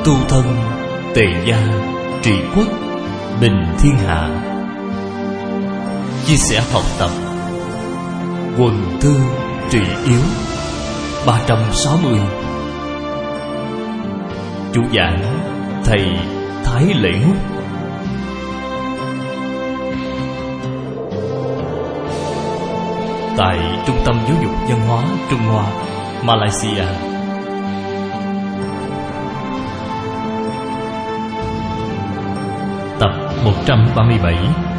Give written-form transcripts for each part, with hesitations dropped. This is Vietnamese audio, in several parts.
tu thân, tề gia, trị quốc, bình thiên hạ. Chia sẻ học tập, quần thư trị yếu 360. Chủ giảng thầy Thái Lễ Ngúc. Tại Trung tâm Giáo dục Văn hóa Trung Hoa, Malaysia. Tập 137.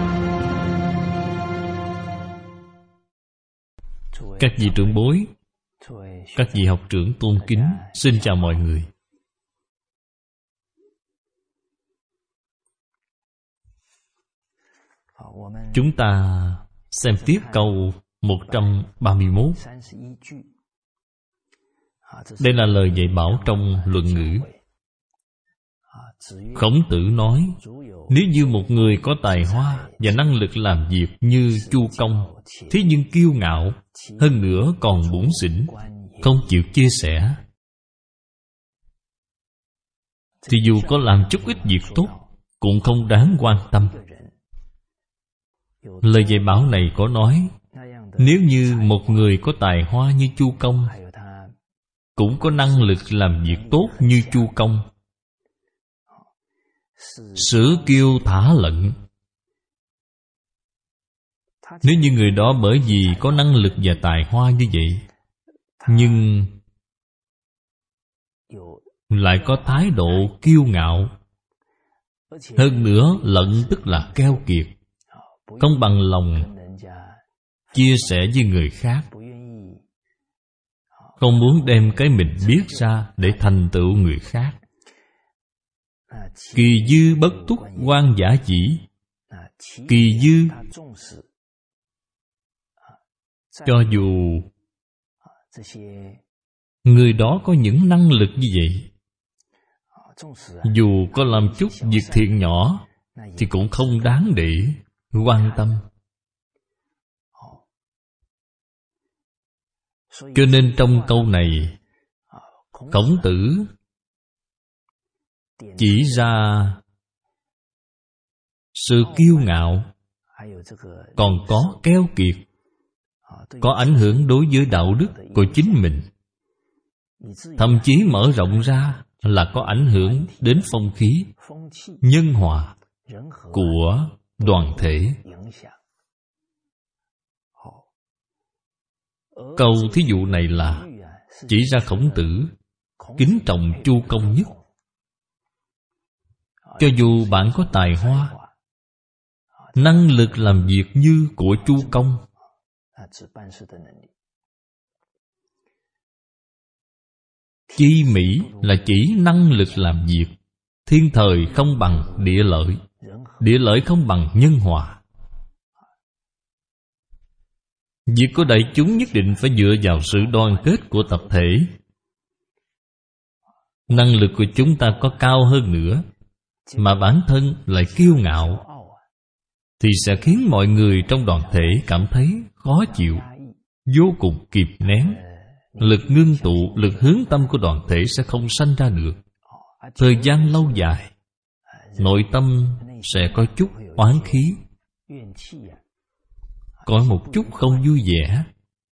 Các vị trưởng bối, các vị học trưởng tôn kính, xin chào mọi người. Chúng ta xem tiếp câu 131. Đây là lời dạy bảo trong Luận Ngữ. Khổng Tử nói, nếu như một người có tài hoa và năng lực làm việc như Chu Công, thế nhưng kiêu ngạo, hơn nữa còn bủn xỉn, không chịu chia sẻ, thì dù có làm chút ít việc tốt cũng không đáng quan tâm. Lời dạy bảo này có nói, nếu như một người có tài hoa như Chu Công, cũng có năng lực làm việc tốt như Chu Công, sử kiêu thả lận, nếu như người đó bởi vì có năng lực và tài hoa như vậy, nhưng lại có thái độ kiêu ngạo, hơn nữa lận tức là keo kiệt, không bằng lòng chia sẻ với người khác, không muốn đem cái mình biết ra để thành tựu người khác. Kỳ dư bất túc quan giả chỉ, kỳ dư cho dù người đó có những năng lực như vậy, dù có làm chút việc thiện nhỏ, thì cũng không đáng để quan tâm. Cho nên trong câu này, Khổng Tử chỉ ra sự kiêu ngạo, còn có keo kiệt, có ảnh hưởng đối với đạo đức của chính mình, thậm chí mở rộng ra là có ảnh hưởng đến phong khí, nhân hòa của đoàn thể. Câu thí dụ này là chỉ ra Khổng Tử kính trọng Chu Công nhất. Cho dù bạn có tài hoa, năng lực làm việc như của Chu Công, chi mỹ là chỉ năng lực làm việc, thiên thời không bằng địa lợi, địa lợi không bằng nhân hòa. Việc của đại chúng nhất định phải dựa vào sự đoàn kết của tập thể. Năng lực của chúng ta có cao hơn nữa, mà bản thân lại kiêu ngạo, thì sẽ khiến mọi người trong đoàn thể cảm thấy khó chịu, vô cùng kìm nén. Lực ngưng tụ, lực hướng tâm của đoàn thể sẽ không sanh ra được. Thời gian lâu dài, nội tâm sẽ có chút oán khí, có một chút không vui vẻ.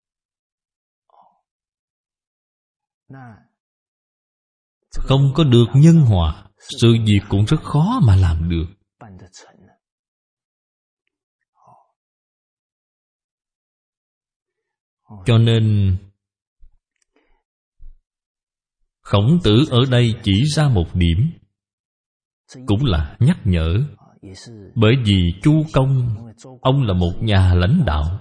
Không có được nhân hòa, sự việc cũng rất khó mà làm được. Cho nên Khổng Tử ở đây chỉ ra một điểm, cũng là nhắc nhở. Bởi vì Chu Công, ông là một nhà lãnh đạo,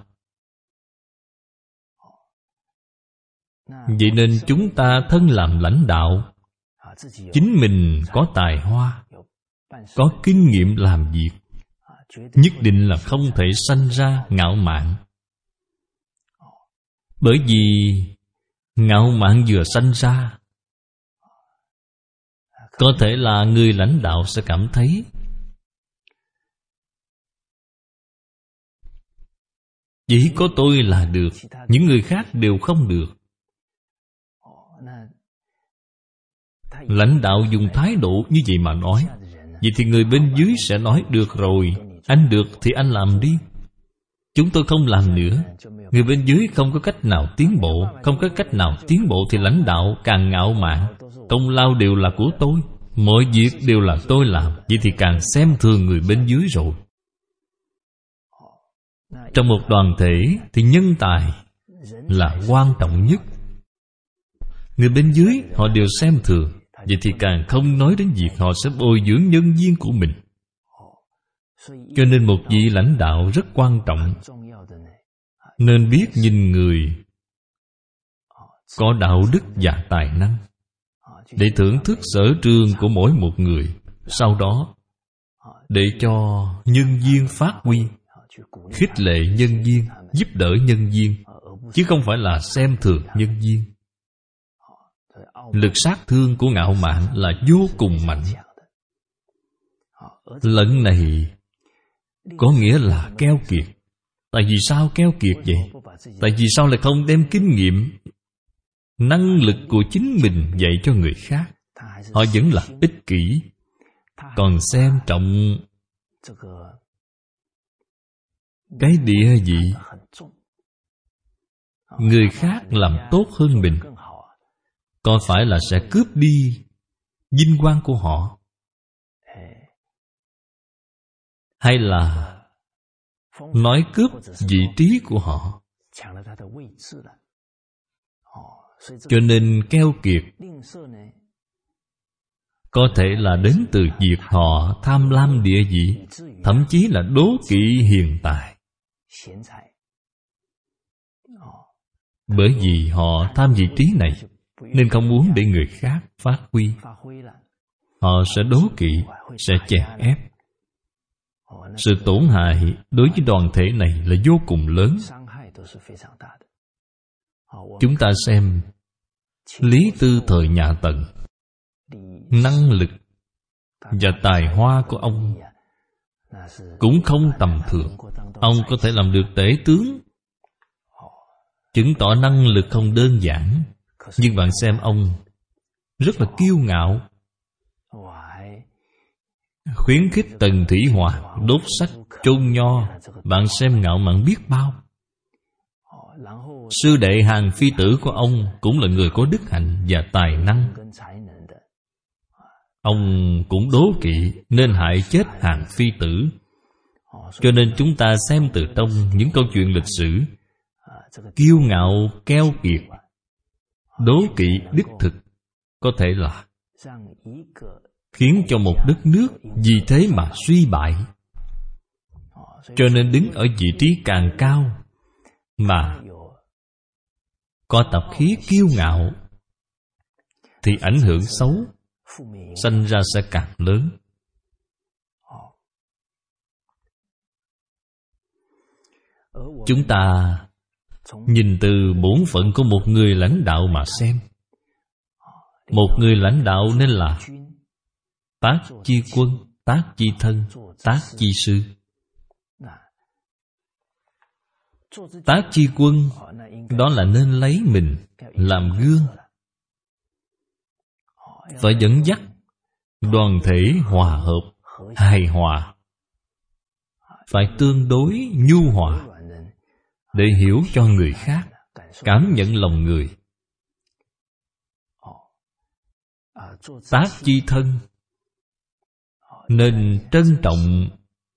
vậy nên chúng ta thân làm lãnh đạo, chính mình có tài hoa, có kinh nghiệm làm việc, nhất định là không thể sanh ra ngạo mạn. Bởi vì ngạo mạn vừa sanh ra, có thể là người lãnh đạo sẽ cảm thấy chỉ có tôi là được, những người khác đều không được. Lãnh đạo dùng thái độ như vậy mà nói, vậy thì người bên dưới sẽ nói: được rồi, anh được thì anh làm đi, chúng tôi không làm nữa. Người bên dưới không có cách nào tiến bộ. Không có cách nào tiến bộ thì lãnh đạo càng ngạo mạn: công lao đều là của tôi, mọi việc đều là tôi làm. Vậy thì càng xem thường người bên dưới rồi. Trong một đoàn thể thì nhân tài là quan trọng nhất. Người bên dưới họ đều xem thường, vậy thì càng không nói đến việc họ sẽ bồi dưỡng nhân viên của mình. Cho nên một vị lãnh đạo rất quan trọng, nên biết nhìn người có đạo đức và tài năng, để thưởng thức sở trường của mỗi một người. Sau đó để cho nhân viên phát huy, khích lệ nhân viên, giúp đỡ nhân viên, chứ không phải là xem thường nhân viên. Lực sát thương của ngạo mạn là vô cùng mạnh. Lần này có nghĩa là keo kiệt. Tại vì sao keo kiệt vậy? Tại vì sao lại không đem kinh nghiệm, năng lực của chính mình dạy cho người khác? Họ vẫn là ích kỷ, còn xem trọng cái địa vị người khác làm tốt hơn mình, có phải là sẽ cướp đi vinh quang của họ, hay là nói cướp vị trí của họ? Cho nên keo kiệt có thể là đến từ việc họ tham lam địa vị, thậm chí là đố kỵ hiền tài. Bởi vì họ tham vị trí này nên không muốn để người khác phát huy. Họ sẽ đố kỵ, sẽ chèn ép. Sự tổn hại đối với đoàn thể này là vô cùng lớn. Chúng ta xem Lý Tư thời nhà Tần, năng lực và tài hoa của ông cũng không tầm thường. Ông có thể làm được tể tướng, chứng tỏ năng lực không đơn giản. Nhưng bạn xem ông rất là kiêu ngạo, khuyến khích Tần Thủy Hoàng đốt sách chôn nho. Bạn xem ngạo mạn biết bao. Sư đệ Hàn Phi Tử của ông cũng là người có đức hạnh và tài năng. Ông cũng đố kỵ nên hại chết Hàn Phi Tử. Cho nên chúng ta xem từ trong những câu chuyện lịch sử, kiêu ngạo, keo kiệt, đố kỵ đích thực có thể là khiến cho một đất nước vì thế mà suy bại. Cho nên đứng ở vị trí càng cao mà có tập khí kiêu ngạo thì ảnh hưởng xấu sanh ra sẽ càng lớn. Chúng ta nhìn từ bổn phận của một người lãnh đạo mà xem. Một người lãnh đạo nên là tác chi quân, tác chi thân, tác chi sư. Tác chi quân đó là nên lấy mình làm gương, phải dẫn dắt đoàn thể hòa hợp, hài hòa, phải tương đối nhu hòa để hiểu cho người khác, cảm nhận lòng người. Tác chi thân nên trân trọng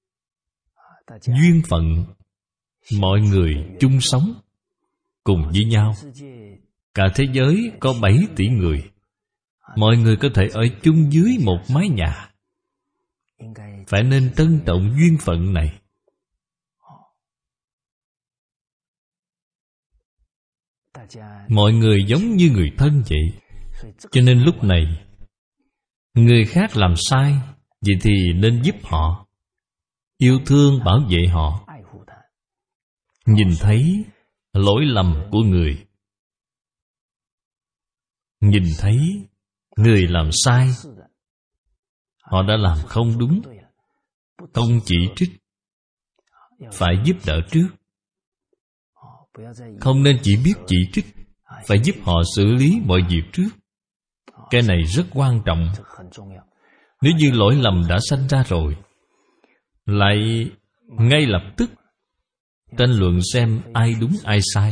duyên phận, mọi người chung sống cùng với nhau. Cả thế giới có 7 tỷ người, mọi người có thể ở chung dưới một mái nhà. Phải nên trân trọng duyên phận này. Mọi người giống như người thân vậy. Cho nên lúc này người khác làm sai, vậy thì nên giúp họ, yêu thương bảo vệ họ. Nhìn thấy lỗi lầm của người, nhìn thấy người làm sai, họ đã làm không đúng, không chỉ trích, phải giúp đỡ trước. Không nên chỉ biết chỉ trích, phải giúp họ xử lý mọi việc trước. Cái này rất quan trọng. Nếu như lỗi lầm đã sanh ra rồi, lại ngay lập tức tranh luận xem ai đúng ai sai,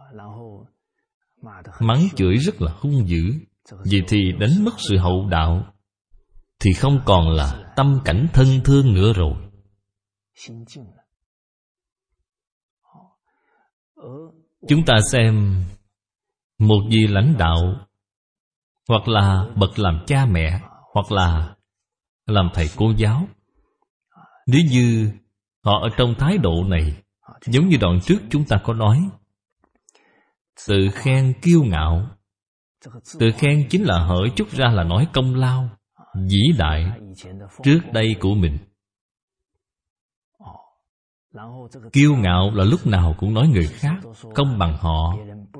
mắng chửi rất là hung dữ, vậy thì đánh mất sự hậu đạo, thì không còn là tâm cảnh thân thương nữa rồi. Chúng ta xem một vị lãnh đạo, hoặc là bậc làm cha mẹ, hoặc là làm thầy cô giáo, nếu như họ ở trong thái độ này, giống như đoạn trước chúng ta có nói, tự khen kiêu ngạo. Tự khen chính là hở chút ra là nói công lao vĩ đại trước đây của mình. Kiêu ngạo là lúc nào cũng nói người khác không bằng họ.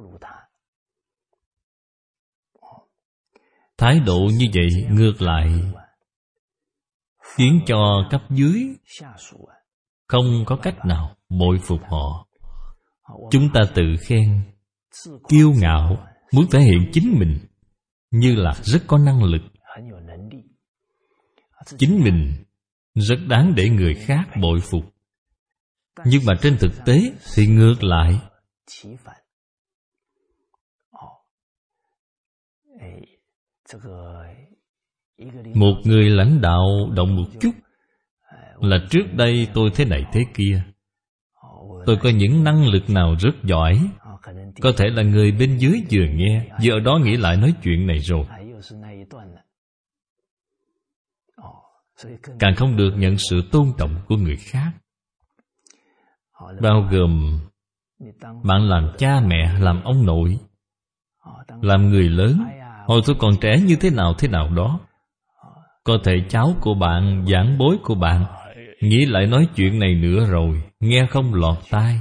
Thái độ như vậy ngược lại khiến cho cấp dưới không có cách nào bội phục họ. Chúng ta tự khen, kiêu ngạo, muốn thể hiện chính mình như là rất có năng lực, chính mình rất đáng để người khác bội phục. Nhưng mà trên thực tế thì ngược lại. Một người lãnh đạo động một chút là trước đây tôi thế này thế kia, tôi có những năng lực nào rất giỏi, có thể là người bên dưới vừa nghe vừa ở đó nghĩ lại nói chuyện này rồi, càng không được nhận sự tôn trọng của người khác. Bao gồm bạn làm cha mẹ, làm ông nội, làm người lớn. Hồi tôi còn trẻ như thế nào đó, có thể cháu của bạn, giảng bối của bạn nghĩ lại nói chuyện này nữa rồi, nghe không lọt tai.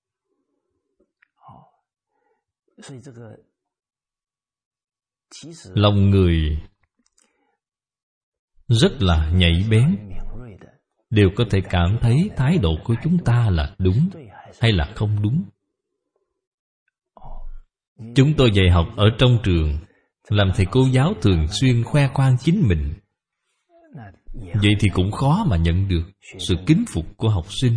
Lòng người rất là nhạy bén, đều có thể cảm thấy thái độ của chúng ta là đúng hay là không đúng. Chúng tôi dạy học ở trong trường, làm thầy cô giáo thường xuyên khoe khoang chính mình, vậy thì cũng khó mà nhận được sự kính phục của học sinh.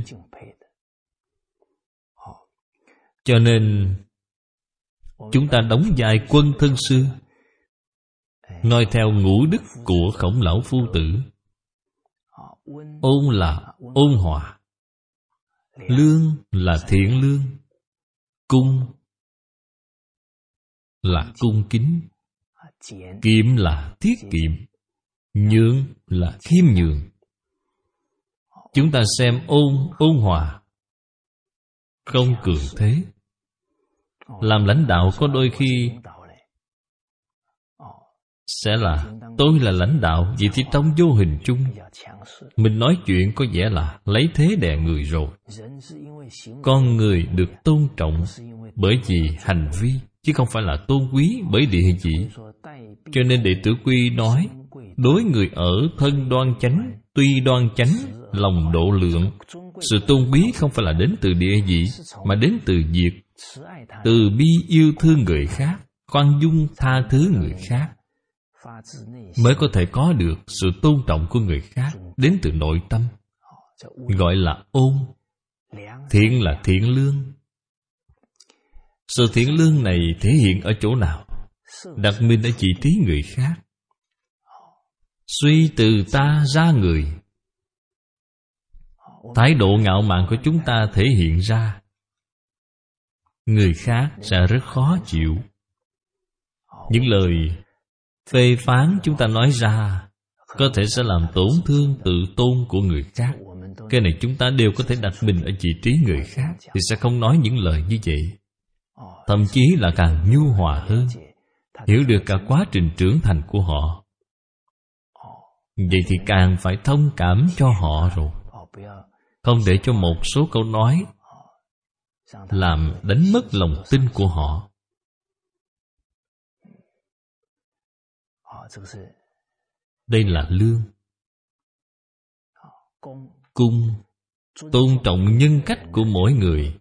Cho nên chúng ta đóng vai quân thân sư, noi theo ngũ đức của Khổng Lão Phu Tử. Ôn là ôn hòa, lương là thiện lương, cung là cung kính, kiệm là tiết kiệm, nhường là khiêm nhường. Chúng ta xem ôn hòa, không cường thế. Làm lãnh đạo có đôi khi sẽ là tôi là lãnh đạo, vậy thì trong vô hình chung mình nói chuyện có vẻ là lấy thế đè người rồi. Con người được tôn trọng bởi vì hành vi, chứ không phải là tôn quý bởi địa vị. Cho nên Đệ Tử Quy nói, đối người ở thân đoan chánh, tuy đoan chánh, lòng độ lượng. Sự tôn quý không phải là đến từ địa vị, mà đến từ việc từ bi yêu thương người khác, khoan dung tha thứ người khác, mới có thể có được sự tôn trọng của người khác đến từ nội tâm. Gọi là ôn. Thiện là thiện lương. Sự thiện lương này thể hiện ở chỗ nào? Đặt mình ở vị trí người khác. Suy từ ta ra người. Thái độ ngạo mạn của chúng ta thể hiện ra, người khác sẽ rất khó chịu. Những lời phê phán chúng ta nói ra có thể sẽ làm tổn thương tự tôn của người khác. Cái này chúng ta đều có thể đặt mình ở vị trí người khác, thì sẽ không nói những lời như vậy. Thậm chí là càng nhu hòa hơn, hiểu được cả quá trình trưởng thành của họ. Vậy thì càng phải thông cảm cho họ rồi, không để cho một số câu nói làm đánh mất lòng tin của họ. Đây là lương. Cung, tôn trọng nhân cách của mỗi người,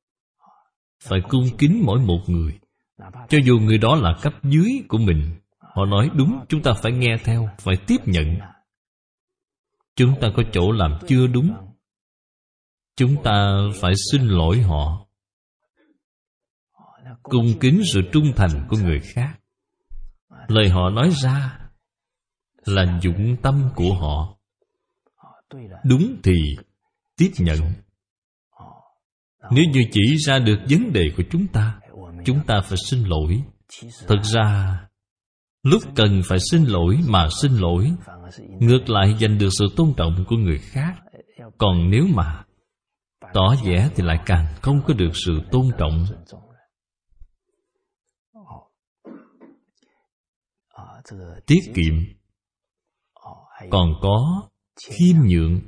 phải cung kính mỗi một người, cho dù người đó là cấp dưới của mình, Họ nói đúng, chúng ta phải nghe theo, phải tiếp nhận. Chúng ta có chỗ làm chưa đúng, chúng ta phải xin lỗi họ. Cung kính sự trung thành của người khác. Lời họ nói ra là dụng tâm của họ. Đúng thì tiếp nhận. Nếu như chỉ ra được vấn đề của chúng ta phải xin lỗi. Thật ra lúc cần phải xin lỗi mà xin lỗi, ngược lại giành được sự tôn trọng của người khác. Còn nếu mà tỏ vẻ thì lại càng không có được sự tôn trọng. Tiết kiệm, còn có khiêm nhượng.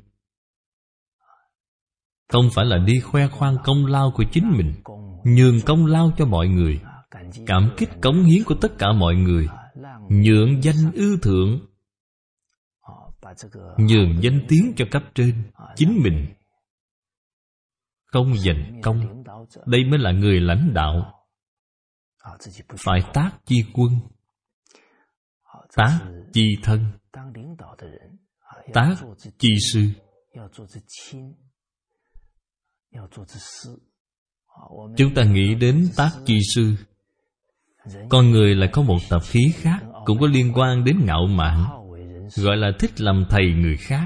Không phải là đi khoe khoang công lao của chính mình, nhường công lao cho mọi người, cảm kích cống hiến của tất cả mọi người, nhượng danh ưu thượng, nhường danh tiếng cho cấp trên. Chính mình không giành công. Đây mới là người lãnh đạo. Phải tác chi quân, tác chi thân, tác chi sư. Chúng ta nghĩ đến tác chi sư, con người lại có một tập khí khác, cũng có liên quan đến ngạo mạn, gọi là thích làm thầy người khác.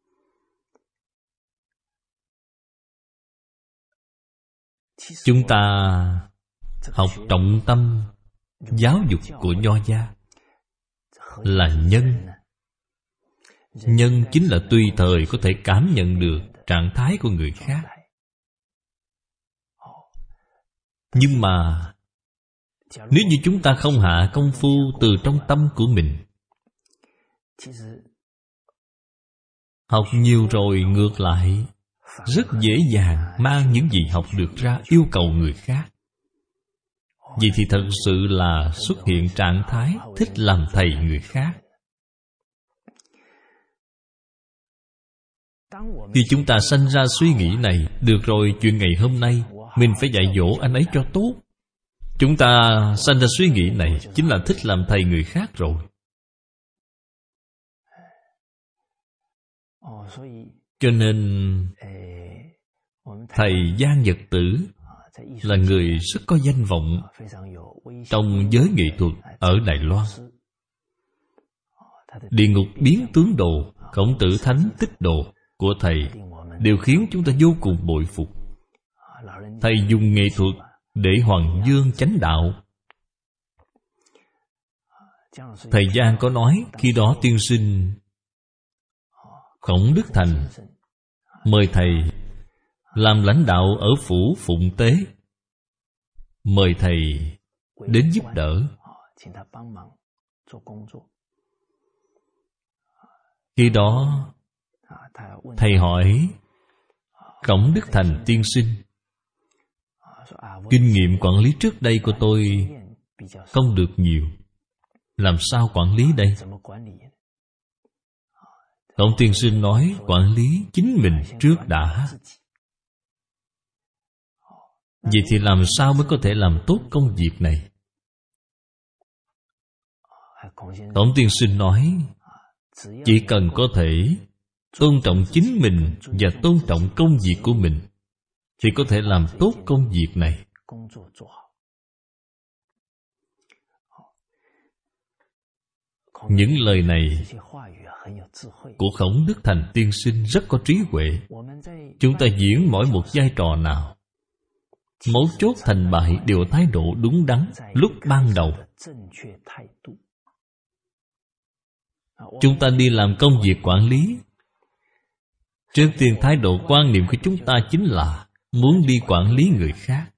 Chúng ta học trọng tâm giáo dục của Nho gia là nhân. Nhân chính là tùy thời có thể cảm nhận được trạng thái của người khác. Nhưng mà nếu như chúng ta không hạ công phu từ trong tâm của mình, học nhiều rồi ngược lại rất dễ dàng mang những gì học được ra yêu cầu người khác. Vậy thì thật sự là xuất hiện trạng thái thích làm thầy người khác. Khi chúng ta sanh ra suy nghĩ này, được rồi, chuyện ngày hôm nay mình phải dạy dỗ anh ấy cho tốt. Chúng ta sanh ra suy nghĩ này chính là thích làm thầy người khác rồi. Cho nên thầy Giang Nhật Tử là người rất có danh vọng trong giới nghệ thuật ở Đài Loan. Địa ngục biến tướng đồ, Khổng Tử Thánh Tích Đồ của thầy đều khiến chúng ta vô cùng bội phục. Thầy dùng nghệ thuật để hoàng dương chánh đạo. Thầy Giang có nói, khi đó tiên sinh Khổng Đức Thành mời thầy làm lãnh đạo ở phủ Phụng Tế, mời thầy đến giúp đỡ. Khi đó thầy hỏi Khổng Đức Thành tiên sinh, kinh nghiệm quản lý trước đây của tôi không được nhiều, làm sao quản lý đây? Khổng tiên sinh nói, quản lý chính mình trước đã. Vậy thì làm sao mới có thể làm tốt công việc này? Khổng tiên sinh nói, chỉ cần có thể tôn trọng chính mình và tôn trọng công việc của mình thì có thể làm tốt công việc này. Những lời này của Khổng Đức Thành tiên sinh rất có trí huệ. Chúng ta diễn mỗi một vai trò nào, mấu chốt thành bại đều thái độ đúng đắn lúc ban đầu. Chúng ta đi làm công việc quản lý, trước tiên thái độ quan niệm của chúng ta chính là muốn đi quản lý người khác.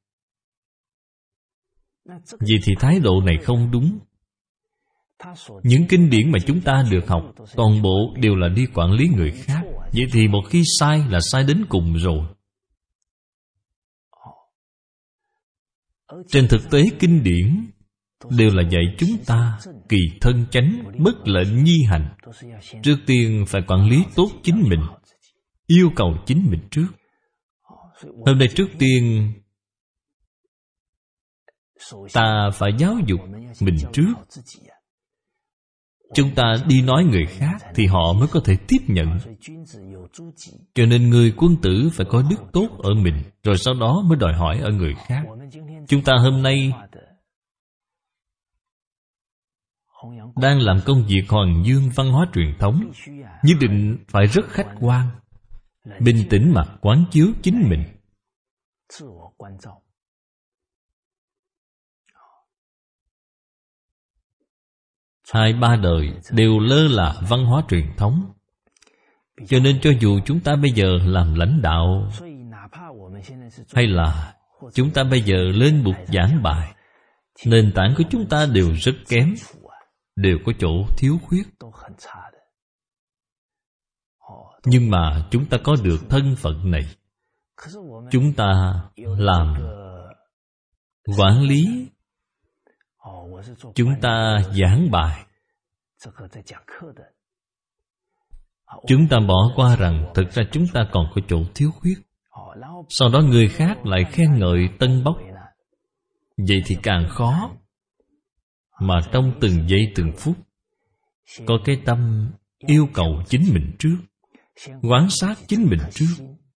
Vậy thì thái độ này không đúng. Những kinh điển mà chúng ta được học toàn bộ đều là đi quản lý người khác. Vậy thì một khi sai là sai đến cùng rồi. Trên thực tế kinh điển đều là dạy chúng ta kỳ thân chánh, bất lệnh nhi hành. Trước tiên phải quản lý tốt chính mình, yêu cầu chính mình trước. Hôm nay trước tiên ta phải giáo dục mình trước. chúng ta đi nói người khác thì họ mới có thể tiếp nhận. Cho nên người quân tử phải có đức tốt ở mình, rồi sau đó mới đòi hỏi ở người khác. Chúng ta hôm nay đang làm công việc hoàn dương văn hóa truyền thống, nhất định phải rất khách quan, bình tĩnh mà quán chiếu chính mình. 2-3 đời đều lơ là văn hóa truyền thống. Cho nên cho dù chúng ta bây giờ làm lãnh đạo, hay là chúng ta bây giờ lên bục giảng bài, nền tảng của chúng ta đều rất kém, đều có chỗ thiếu khuyết. Nhưng mà chúng ta có được thân phận này, chúng ta làm quản lý, chúng ta giảng bài, chúng ta bỏ qua rằng thực ra chúng ta còn có chỗ thiếu khuyết. Sau đó người khác lại khen ngợi tân bốc, vậy thì càng khó. Mà trong từng giây từng phút có cái tâm yêu cầu chính mình trước, quan sát chính mình trước.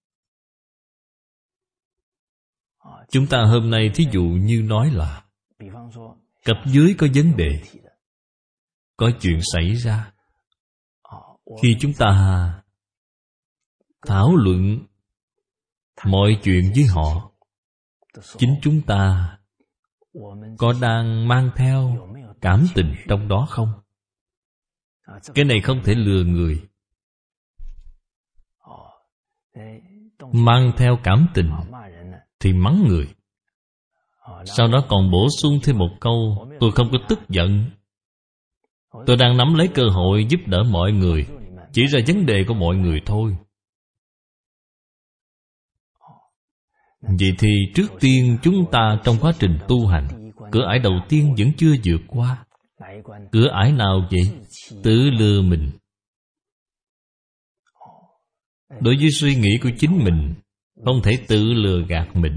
Chúng ta hôm nay thí dụ như nói là cấp dưới có vấn đề, có chuyện xảy ra. Khi chúng ta thảo luận mọi chuyện với họ, chính chúng ta có đang mang theo cảm tình trong đó không? Cái này không thể lừa người. Mang theo cảm tình thì mắng người, sau đó còn bổ sung thêm một câu: tôi không có tức giận, tôi đang nắm lấy cơ hội giúp đỡ mọi người, chỉ ra vấn đề của mọi người thôi. Vậy thì trước tiên chúng ta trong quá trình tu hành, cửa ải đầu tiên vẫn chưa vượt qua. Cửa ải nào vậy? Tự lừa mình. Đối với suy nghĩ của chính mình, không thể tự lừa gạt mình,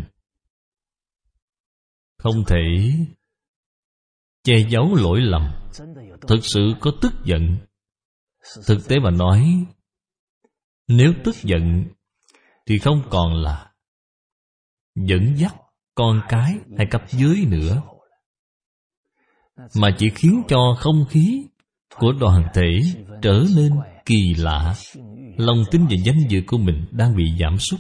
không thể che giấu lỗi lầm. Thực sự có tức giận, thực tế mà nói, nếu tức giận thì không còn là dẫn dắt con cái hay cấp dưới nữa, mà chỉ khiến cho không khí của đoàn thể trở nên kỳ lạ. Lòng tin và danh dự của mình đang bị giảm sút.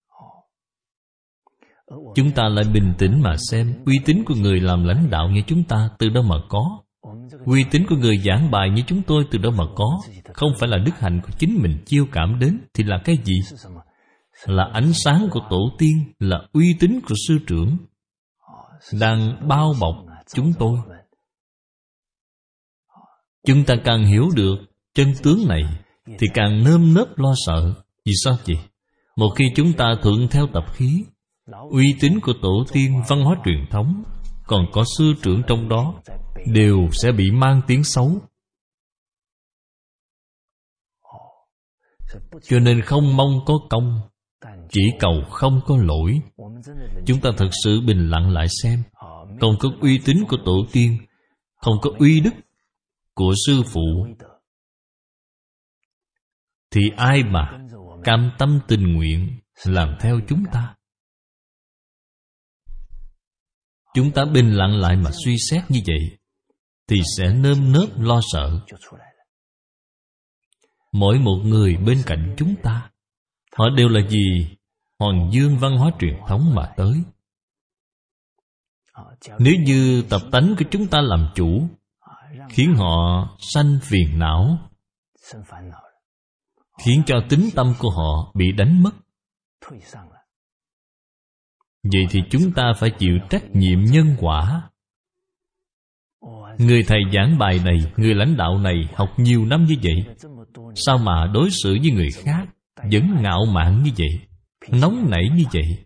Chúng ta lại bình tĩnh mà xem uy tín của người làm lãnh đạo như chúng ta từ đâu mà có. Uy tín của người giảng bài như chúng tôi từ đâu mà có. Không phải là đức hạnh của chính mình chiêu cảm đến, thì là cái gì? Là ánh sáng của tổ tiên, là uy tín của sư trưởng đang bao bọc chúng tôi. Chúng ta càng hiểu được chân tướng này thì càng nơm nớp lo sợ. Vì sao vậy? Một khi chúng ta thuận theo tập khí, uy tín của tổ tiên, văn hóa truyền thống, còn có sư trưởng trong đó, đều sẽ bị mang tiếng xấu. Cho nên không mong có công, chỉ cầu không có lỗi. Chúng ta thật sự bình lặng lại xem, không có uy tín của tổ tiên, không có uy đức của sư phụ, thì ai mà cam tâm tình nguyện làm theo chúng ta? Chúng ta bình lặng lại mà suy xét như vậy, thì sẽ nơm nớp lo sợ. Mỗi một người bên cạnh chúng ta, họ đều là gì? Hoàn dương văn hóa truyền thống mà tới. Nếu như tập tánh của chúng ta làm chủ, khiến họ sanh phiền não, khiến cho tính tâm của họ bị đánh mất, vậy thì chúng ta phải chịu trách nhiệm nhân quả. Người thầy giảng bài này, người lãnh đạo này học nhiều năm như vậy, sao mà đối xử với người khác vẫn ngạo mạn như vậy, nóng nảy như vậy?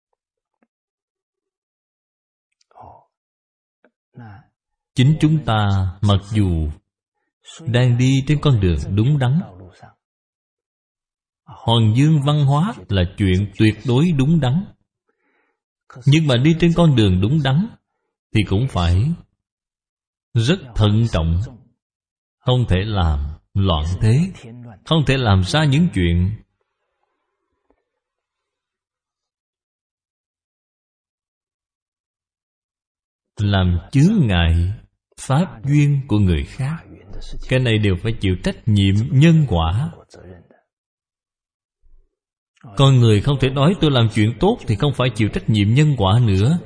Chính chúng ta mặc dù đang đi trên con đường đúng đắn, hoàn dương văn hóa là chuyện tuyệt đối đúng đắn, nhưng mà đi trên con đường đúng đắn thì cũng phải rất thận trọng, không thể làm loạn thế, không thể làm ra những chuyện làm chướng ngại pháp duyên của người khác. Cái này đều phải chịu trách nhiệm nhân quả. Con người không thể nói tôi làm chuyện tốt thì không phải chịu trách nhiệm nhân quả nữa.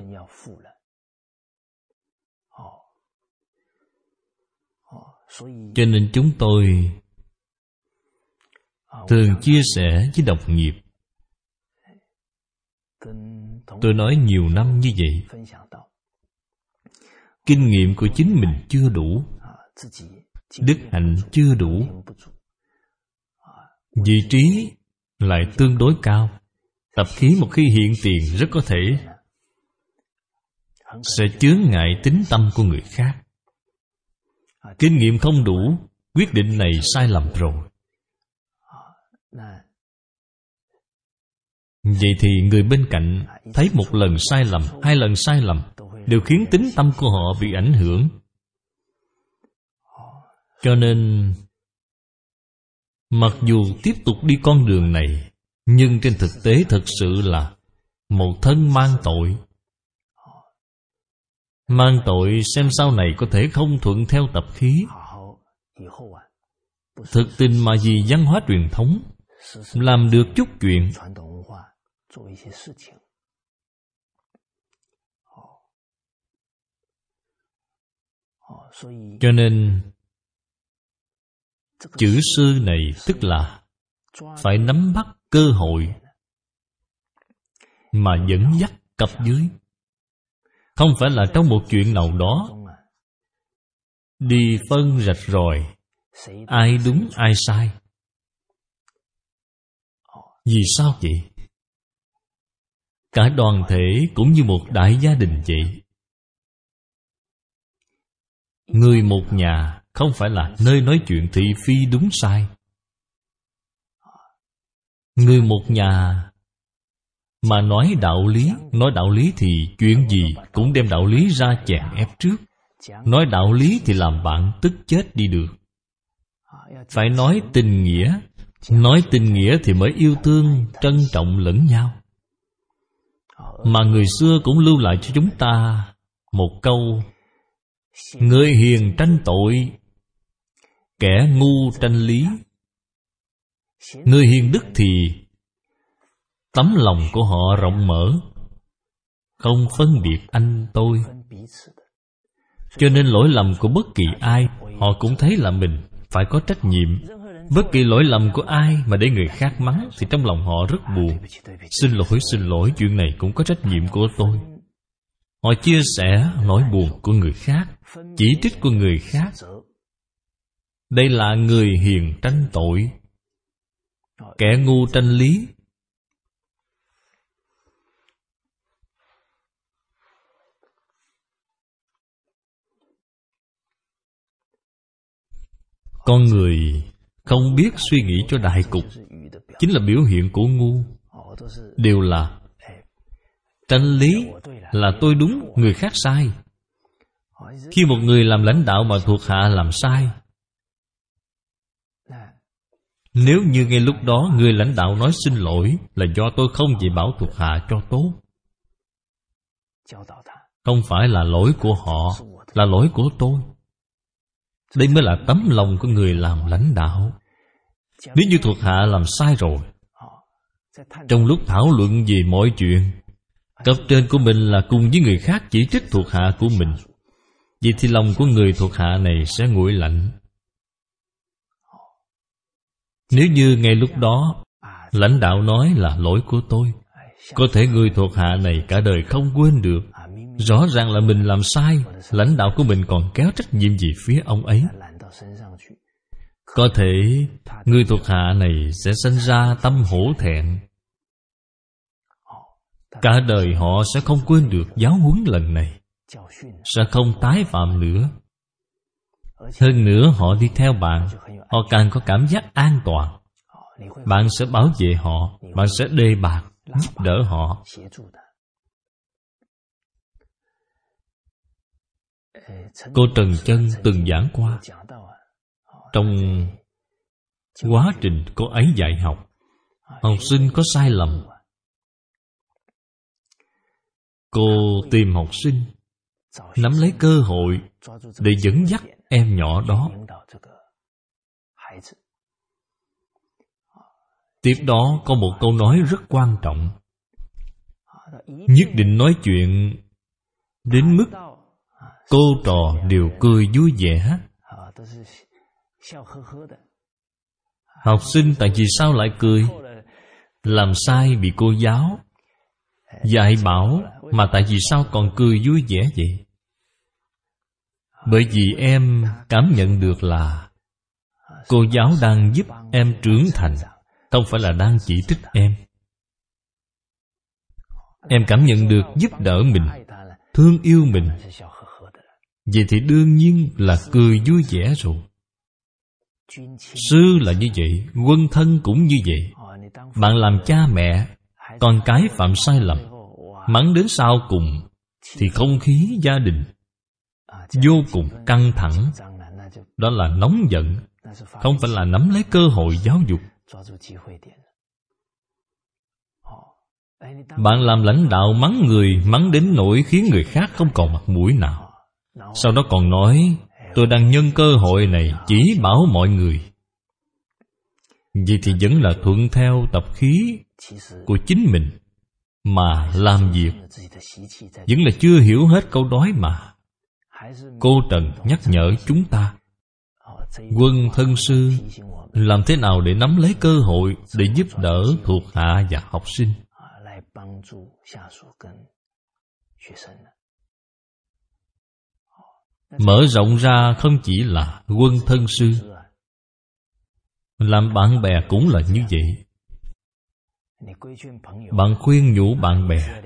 Cho nên chúng tôi thường chia sẻ với đồng nghiệp. Tôi nói nhiều năm như vậy, kinh nghiệm của chính mình chưa đủ, đức hạnh chưa đủ, vị trí lại tương đối cao. Tập khí một khi hiện tiền rất có thể sẽ chướng ngại tính tâm của người khác. Kinh nghiệm không đủ, quyết định này sai lầm rồi. Vậy thì người bên cạnh thấy một lần sai lầm, hai lần sai lầm đều khiến tính tâm của họ bị ảnh hưởng. Cho nên mặc dù tiếp tục đi con đường này, nhưng trên thực tế thật sự là một thân mang tội. Mang tội xem sau này có thể không thuận theo tập khí. Thực tình mà vì văn hóa truyền thống làm được chút chuyện. Cho nên chữ sư này tức là phải nắm bắt cơ hội mà dẫn dắt cấp dưới. Không phải là trong một chuyện nào đó đi phân rạch ròi ai đúng ai sai. Vì sao vậy? Cả đoàn thể cũng như một đại gia đình vậy. Người một nhà không phải là nơi nói chuyện thị phi đúng sai. Người một nhà mà nói đạo lý thì chuyện gì cũng đem đạo lý ra chèn ép trước. Nói đạo lý thì làm bạn tức chết đi được. Phải nói tình nghĩa. Nói tình nghĩa thì mới yêu thương, trân trọng lẫn nhau. Mà người xưa cũng lưu lại cho chúng ta một câu: người hiền tranh tội, kẻ ngu tranh lý. Người hiền đức thì tấm lòng của họ rộng mở, không phân biệt anh tôi. Cho nên lỗi lầm của bất kỳ ai, họ cũng thấy là mình phải có trách nhiệm. Bất kỳ lỗi lầm của ai mà để người khác mắng thì trong lòng họ rất buồn. Xin lỗi, chuyện này cũng có trách nhiệm của tôi. Họ chia sẻ nỗi buồn của người khác, chỉ trích của người khác. Đây là người hiền tranh tội, kẻ ngu tranh lý. Con người không biết suy nghĩ cho đại cục chính là biểu hiện của ngu. Đều là tranh lý, là tôi đúng, người khác sai. Khi một người làm lãnh đạo mà thuộc hạ làm sai, nếu như ngay lúc đó người lãnh đạo nói xin lỗi là do tôi không dạy bảo thuộc hạ cho tốt, không phải là lỗi của họ, là lỗi của tôi. Đây mới là tấm lòng của người làm lãnh đạo. Nếu như thuộc hạ làm sai rồi, trong lúc thảo luận về mọi chuyện, cấp trên của mình là cùng với người khác chỉ trích thuộc hạ của mình, vậy thì lòng của người thuộc hạ này sẽ nguội lạnh. Nếu như ngay lúc đó lãnh đạo nói là lỗi của tôi, có thể người thuộc hạ này cả đời không quên được. Rõ ràng là mình làm sai, lãnh đạo của mình còn kéo trách nhiệm về phía ông ấy. Có thể người thuộc hạ này sẽ sinh ra tâm hổ thẹn. Cả đời họ sẽ không quên được giáo huấn lần này, sẽ không tái phạm nữa. Hơn nữa họ đi theo bạn, họ càng có cảm giác an toàn. Bạn sẽ bảo vệ họ, bạn sẽ đề bạt, giúp đỡ họ. Cô Trần Chân từng giảng qua, Trong quá trình cô ấy dạy học, học sinh có sai lầm, cô tìm học sinh, nắm lấy cơ hội để dẫn dắt em nhỏ đó. Tiếp đó có một câu nói rất quan trọng, nhất định nói chuyện đến mức cô trò đều cười vui vẻ. Học sinh tại vì sao lại cười? Làm sai bị cô giáo dạy bảo, mà tại vì sao còn cười vui vẻ vậy? Bởi vì em cảm nhận được là cô giáo đang giúp em trưởng thành, không phải là đang chỉ trích em. Em cảm nhận được giúp đỡ mình, thương yêu mình, vậy thì đương nhiên là cười vui vẻ rồi. Sư là như vậy, quân thân cũng như vậy. Bạn làm cha mẹ, con cái phạm sai lầm, mắng đến sau cùng thì không khí gia đình vô cùng căng thẳng. Đó là nóng giận, không phải là nắm lấy cơ hội giáo dục. Bạn làm lãnh đạo mắng người, mắng đến nỗi khiến người khác không còn mặt mũi nào. Sau đó còn nói, tôi đang nhân cơ hội này chỉ bảo mọi người. Vậy thì vẫn là thuận theo tập khí của chính mình mà làm việc, vẫn là chưa hiểu hết câu nói mà. Cô Trần nhắc nhở chúng ta, quân thân sư làm thế nào để nắm lấy cơ hội để giúp đỡ thuộc hạ và học sinh. Mở rộng ra không chỉ là quân thân sư, làm bạn bè cũng là như vậy. Bạn khuyên nhủ bạn bè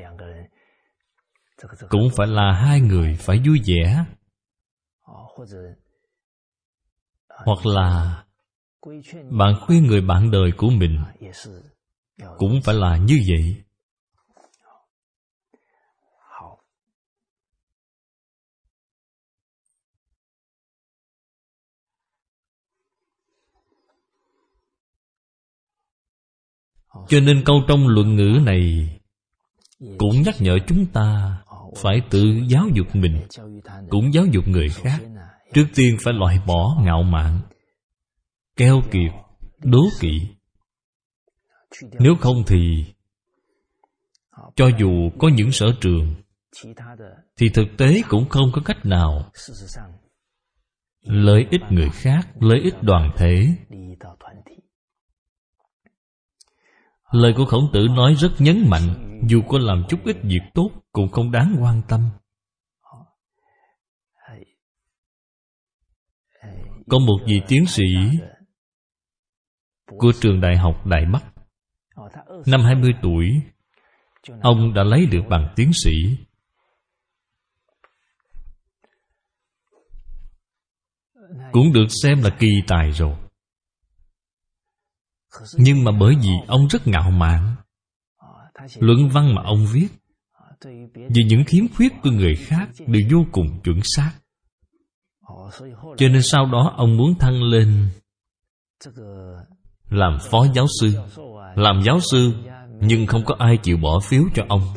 cũng phải là hai người phải vui vẻ, hoặc là bạn khuyên người bạn đời của mình cũng phải là như vậy. Cho nên câu trong luận ngữ này cũng nhắc nhở chúng ta phải tự giáo dục mình, cũng giáo dục người khác. Trước tiên phải loại bỏ ngạo mạn, keo kiệt, đố kỵ. Nếu không thì cho dù có những sở trường thì thực tế cũng không có cách nào lợi ích người khác, lợi ích đoàn thể. Lời của Khổng Tử nói rất nhấn mạnh, dù có làm chút ít việc tốt cũng không đáng quan tâm. Có một vị tiến sĩ của trường đại học Đài Bắc, năm 20 tuổi, ông đã lấy được bằng tiến sĩ. Cũng được xem là kỳ tài rồi. Nhưng mà bởi vì ông rất ngạo mạn, luận văn mà ông viết vì những khiếm khuyết của người khác đều vô cùng chuẩn xác. Cho nên sau đó ông muốn thăng lên làm phó giáo sư, làm giáo sư, nhưng không có ai chịu bỏ phiếu cho ông.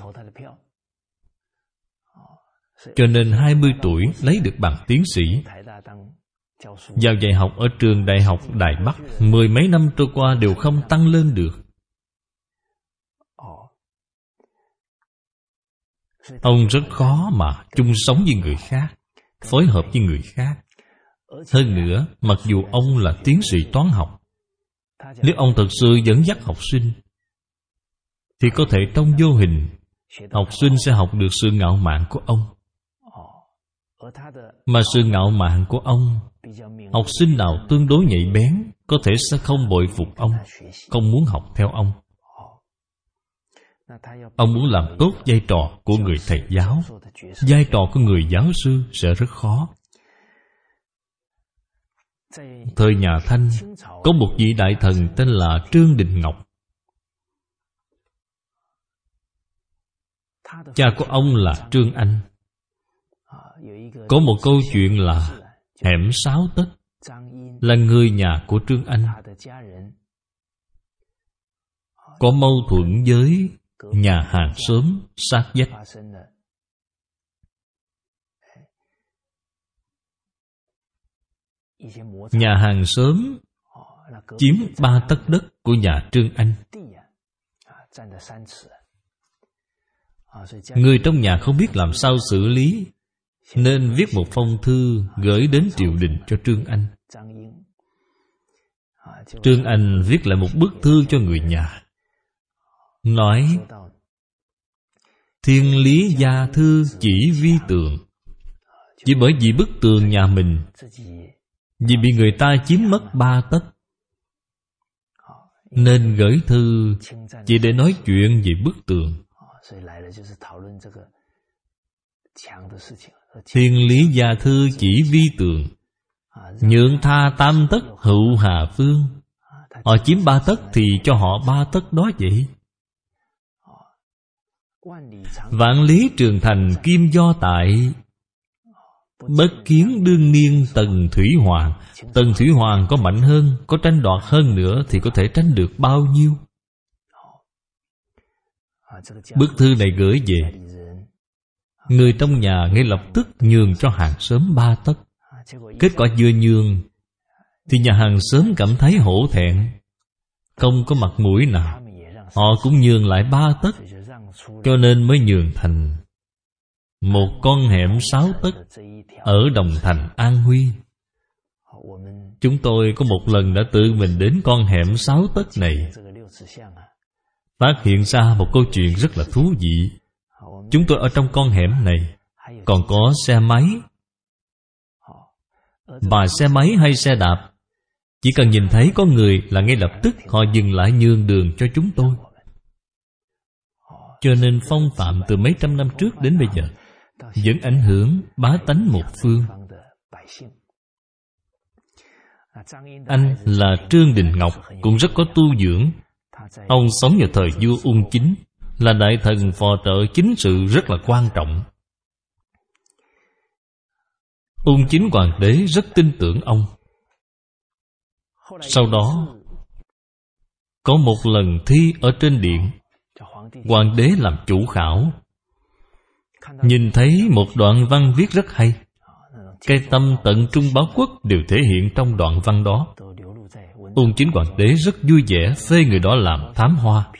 Cho nên 20 tuổi lấy được bằng tiến sĩ, vào dạy học ở trường đại học Đài Bắc, 10 mấy năm trôi qua đều không tăng lên được. Ông rất khó mà chung sống với người khác, phối hợp với người khác. Hơn nữa, mặc dù ông là tiến sĩ toán học, nếu ông thật sự dẫn dắt học sinh thì có thể trong vô hình học sinh sẽ học được sự ngạo mạn của ông. Mà sự ngạo mạn của ông, học sinh nào tương đối nhạy bén có thể sẽ không bội phục ông, không muốn học theo ông. Ông muốn làm tốt vai trò của người thầy giáo, vai trò của người giáo sư sẽ rất khó. Thời nhà Thanh, có một vị đại thần tên là Trương Đình Ngọc. Cha của ông là Trương Anh. Có một câu chuyện là hẻm 6 tấc, là người nhà của Trương Anh, có mâu thuẫn với nhà hàng xóm sát vách. Nhà hàng xóm chiếm 3 tấc đất của nhà Trương Anh. Người trong nhà không biết làm sao xử lý, nên viết một phong thư gửi đến triều đình cho Trương Anh. Trương Anh viết lại một bức thư cho người nhà, nói: thiên lý gia thư chỉ vi tường. Chỉ bởi vì bức tường nhà mình, vì bị người ta chiếm mất 3 tấc, nên gửi thư chỉ để nói chuyện về bức tường. Thiên lý gia thư chỉ vi tường, nhượng tha 8 tấc hữu hà phương. Họ chiếm 3 tấc thì cho họ 3 tấc đó vậy. Vạn lý trường thành kim do tại, bất kiến đương niên Tần Thủy Hoàng. Tần Thủy Hoàng có mạnh hơn, có tranh đoạt hơn nữa thì có thể tranh được bao nhiêu? Bức thư này gửi về, người trong nhà ngay lập tức nhường cho hàng xóm 3 tấc. Kết quả vừa nhường thì nhà hàng xóm cảm thấy hổ thẹn, không có mặt mũi nào. Họ cũng nhường lại 3 tấc, cho nên mới nhường thành một con hẻm 6 tấc ở Đồng Thành, An Huy. Chúng tôi có một lần đã tự mình đến con hẻm 6 tấc này, phát hiện ra một câu chuyện rất là thú vị. Chúng tôi ở trong con hẻm này còn có xe máy. Và xe máy hay xe đạp, chỉ cần nhìn thấy có người là ngay lập tức họ dừng lại nhường đường cho chúng tôi. Cho nên phong phạm từ mấy trăm năm trước đến bây giờ vẫn ảnh hưởng bá tánh một phương. Anh là Trương Đình Ngọc cũng rất có tu dưỡng. Ông sống vào thời vua Ung Chính, là đại thần phò trợ chính sự rất là quan trọng. Ung Chính hoàng đế rất tin tưởng ông. Sau đó có một lần thi ở trên điện, hoàng đế làm chủ khảo, nhìn thấy một đoạn văn viết rất hay. Cái tâm tận trung báo quốc đều thể hiện trong đoạn văn đó. Ung Chính hoàng đế rất vui vẻ phê người đó làm thám hoa.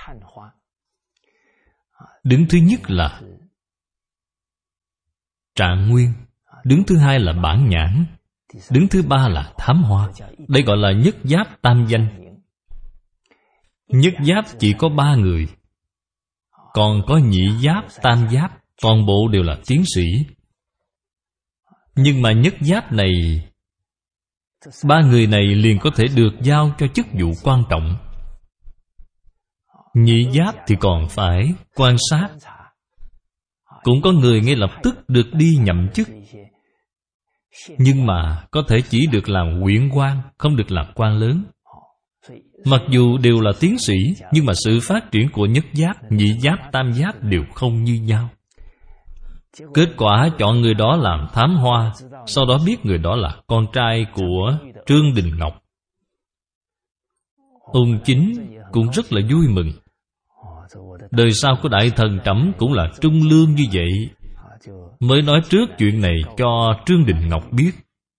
Đứng thứ nhất là trạng nguyên, đứng thứ hai là bản nhãn, đứng thứ ba là thám hoa. Đây gọi là nhất giáp tam danh. Nhất giáp chỉ có 3 người, còn có nhị giáp, tam giáp, toàn bộ đều là tiến sĩ. Nhưng mà nhất giáp này, 3 người này liền có thể được giao cho chức vụ quan trọng. Nhị giáp thì còn phải quan sát. Cũng có người ngay lập tức được đi nhậm chức, nhưng mà có thể chỉ được làm huyện quan, không được làm quan lớn. Mặc dù đều là tiến sĩ, nhưng mà sự phát triển của nhất giáp, nhị giáp, tam giáp đều không như nhau. Kết quả chọn người đó làm thám hoa, sau đó biết người đó là con trai của Trương Đình Ngọc. Ung Chính cũng rất là vui mừng. Đời sau của đại thần trẫm cũng là trung lương như vậy, mới nói trước chuyện này cho Trương Đình Ngọc biết.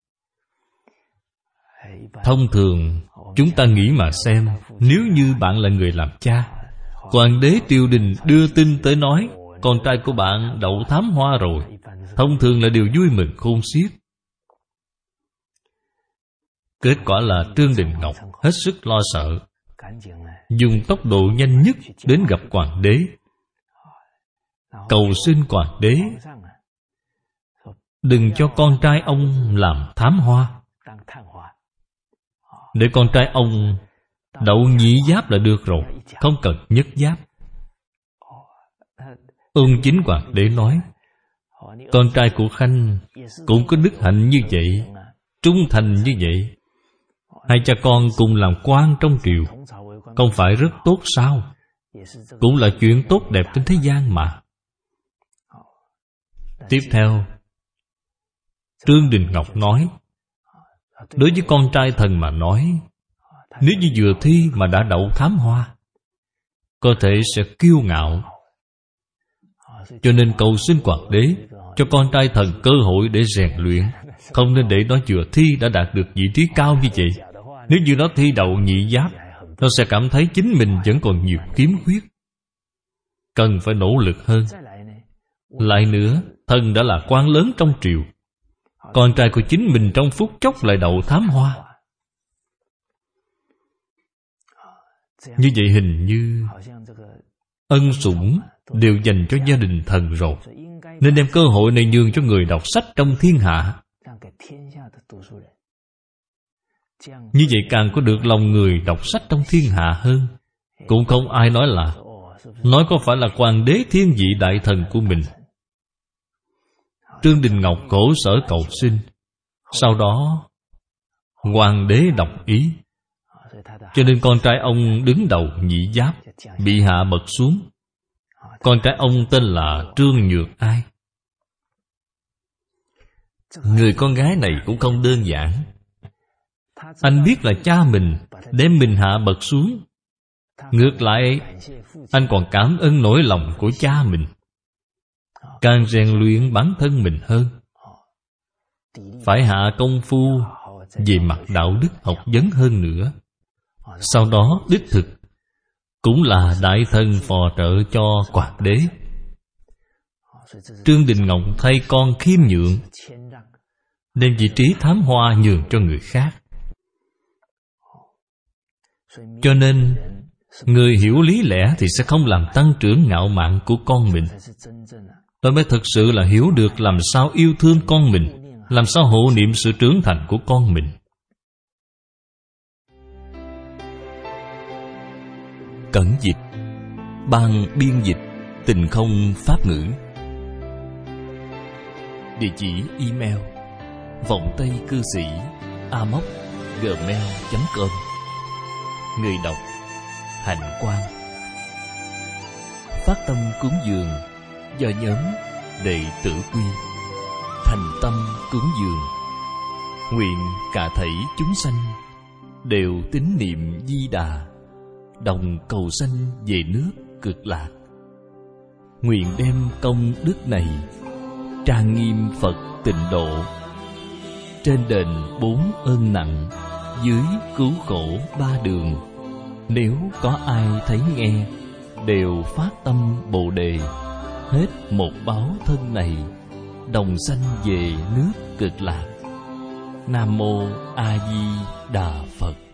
Thông thường chúng ta nghĩ mà xem, nếu như bạn là người làm cha, hoàng đế triều đình đưa tin tới nói con trai của bạn đậu thám hoa rồi, thông thường là điều vui mừng khôn xiết. Kết quả là Trương Đình Ngọc hết sức lo sợ, dùng tốc độ nhanh nhất đến gặp hoàng đế, cầu xin hoàng đế đừng cho con trai ông làm thám hoa, để con trai ông đậu nhị giáp là được rồi, không cần nhất giáp. Ung Chính hoàng đế nói, con trai của Khanh cũng có đức hạnh như vậy, trung thành như vậy, hai cha con cùng làm quan trong triều, không phải rất tốt sao? Cũng là chuyện tốt đẹp trên thế gian mà. Tiếp theo Trương Đình Ngọc nói, Đối với con trai thần mà nói, nếu như vừa thi mà đã đậu Thám Hoa, có thể sẽ kiêu ngạo. Cho nên cầu xin Hoàng đế cho con trai thần cơ hội để rèn luyện, không nên để nó vừa thi đã đạt được vị trí cao như vậy. Nếu như nó thi đậu nhị giáp, nó sẽ cảm thấy chính mình vẫn còn nhiều khiếm khuyết, cần phải nỗ lực hơn. Lại nữa, thần đã là quan lớn trong triều, con trai của chính mình trong phút chốc lại đậu Thám Hoa. Như vậy hình như ân sủng đều dành cho gia đình thần rồi, nên đem cơ hội này nhường cho người đọc sách trong thiên hạ. Như vậy càng có được lòng người đọc sách trong thiên hạ hơn. Cũng không ai nói có phải là hoàng đế thiên vị đại thần của mình. Trương Đình Ngọc khổ sở cầu xin, sau đó hoàng đế đồng ý. Cho nên con trai ông đứng đầu nhị giáp, bị hạ bậc xuống. Con trai ông tên là Trương Nhược Ai. Người con gái này cũng không đơn giản. Anh biết là cha mình đem mình hạ bậc xuống, ngược lại anh còn cảm ơn nỗi lòng của cha mình, càng rèn luyện bản thân mình hơn. Phải hạ công phu về mặt đạo đức học vấn hơn nữa. Sau đó đích thực cũng là đại thần phò trợ cho hoàng đế. Trương Đình Ngọc thay con khiêm nhượng, đem vị trí Thám Hoa nhường cho người khác. Cho nên người hiểu lý lẽ thì sẽ không làm tăng trưởng ngạo mạn của con mình. Tôi mới thực sự là hiểu được làm sao yêu thương con mình, làm sao hộ niệm sự trưởng thành của con mình. Cẩn dịch, ban biên dịch Tình Không Pháp ngữ. Địa chỉ email vọng tây cư sĩ amos@gmail.com. Người đọc Hạnh Quang. Phát tâm cúng dường do nhóm Đệ tử Quy. Thành tâm cúng dường, nguyện cả thảy chúng sanh đều tín niệm Di Đà, đồng cầu sanh về nước Cực Lạc. Nguyện đem công đức này trang nghiêm Phật Tịnh Độ, trên đền 4 ơn nặng, dưới cứu khổ 3 đường. Nếu có ai thấy nghe, đều phát tâm Bồ Đề, hết một báo thân này, đồng sanh về nước Cực Lạc. Nam Mô A Di Đà Phật.